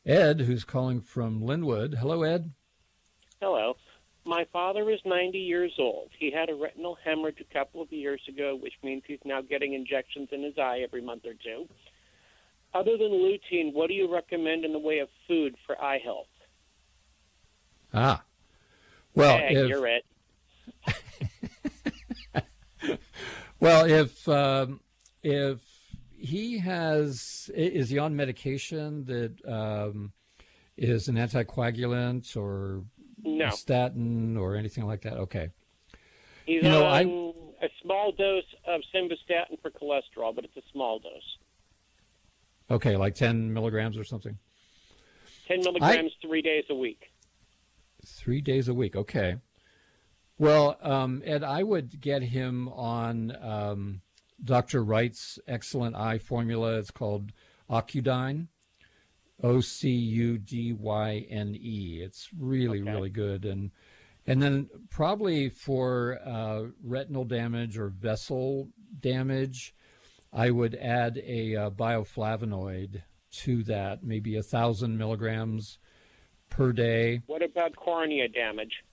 Ed, who's calling from Linwood. Hello, Ed. Hello. My father is 90 years old. He had a retinal hemorrhage a couple of years ago, which means he's now getting injections in his eye every month or two. Other than lutein, what do you recommend in the way of food for eye health? Ah, well, Ed, you're it. well, if he is he on medication that is an anticoagulant or a No. statin or anything like that? Okay. He's on a small dose of simvastatin for cholesterol, but it's a small dose. Okay, like 10 milligrams or something? 10 milligrams 3 days a week. 3 days a week, okay. Well, Ed, I would get him on Dr. Wright's excellent eye formula. It's called Ocudyne, Ocudyne. It's really good. And then probably for retinal damage or vessel damage, I would add a bioflavonoid to that, maybe 1,000 milligrams per day. What about cornea damage?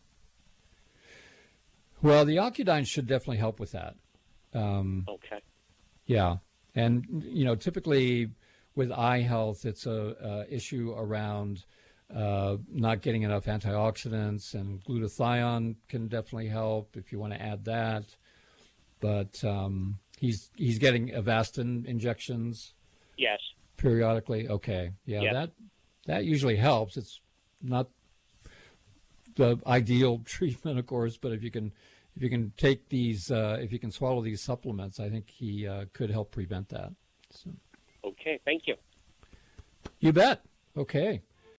Well, the Ocudyne should definitely help with that. Okay. Yeah. And, typically with eye health, it's a issue around not getting enough antioxidants, and glutathione can definitely help if you want to add that. But he's getting Avastin injections. Yes. Periodically. Okay. Yeah. Yes. That usually helps. It's not the ideal treatment, of course, but if you can take these, if you can swallow these supplements, I think he could help prevent that. So. Okay. Thank you. You bet. Okay.